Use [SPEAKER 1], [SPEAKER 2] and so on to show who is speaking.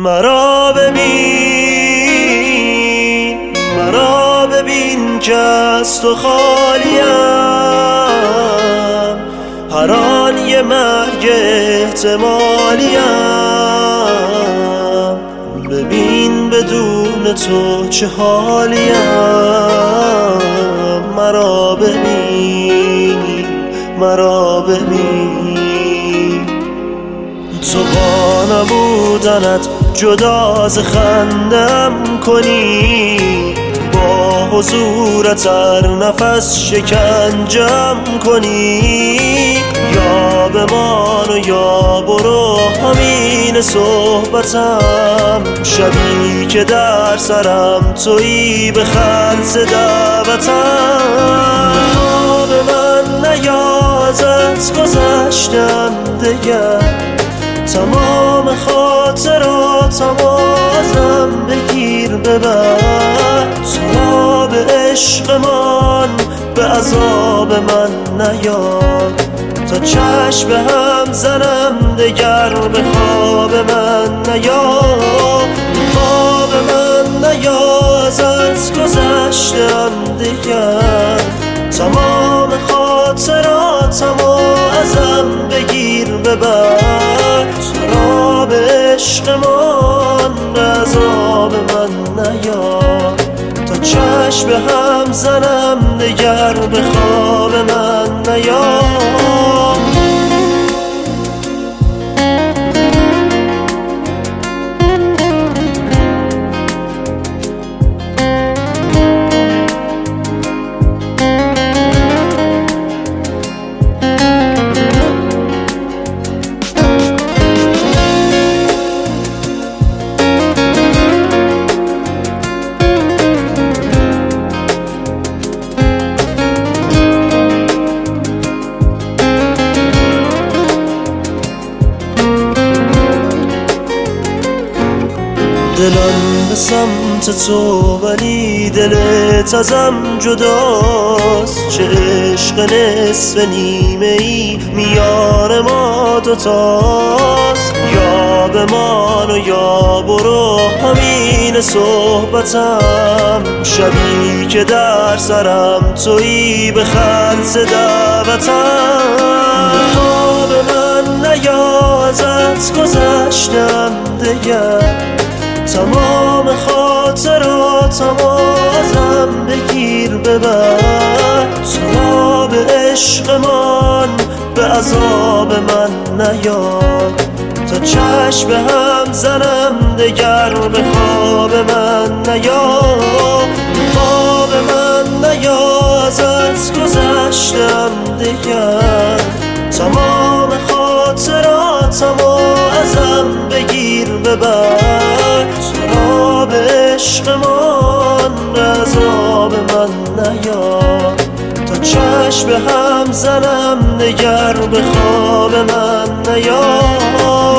[SPEAKER 1] مرا ببین که از تو خالیم، هر آن یه مرگ احتمالیم. ببین بدون تو چه حالیم، مرا ببین تو با نبودنت جدا از خندم کنی، با حضورت هر نفس شکنجم کنی. یا بمان و یا برو همین صحبتم، شبی که در سرم تویی به خلص دعوتم. خواب من نیاز از گذشتم دیگر، تمام خاطراتم ازم بگیر ببر. سراب عشقمان به عذاب من نیاد، تا چشم هم زنم دگر به خواب من نیاد. خواب من نیاز از گذشتم دیگر، تمام خاطراتم ازم بگیر ببر. سراب عشقمان به عذاب من نیاد، تا چشم هم زنم دگر به خواب من نیاد. دلم به سمت تو ولی دلت ازم جداست. چه عشق نصف نیمه ای میان ما دوتاست. یا بمان و یا برو همین صحبتم، شبی که در سرم تویی به خلص دعوتم. خواب من نیاز از گذشتم دیگر، تمام خاطراتم ازم بگیر ببر. سراب عشقمان به عذاب من نیاد، تا چشم هم زنم دگر به خواب من نیاد. خواب من نیاز از گذشتم دیگر، تمام خاطراتم ازم بگیر ببر. سراب عشقمان به عذاب من نیاد، تا چشم هم زنم دگر به خواب من نیاد.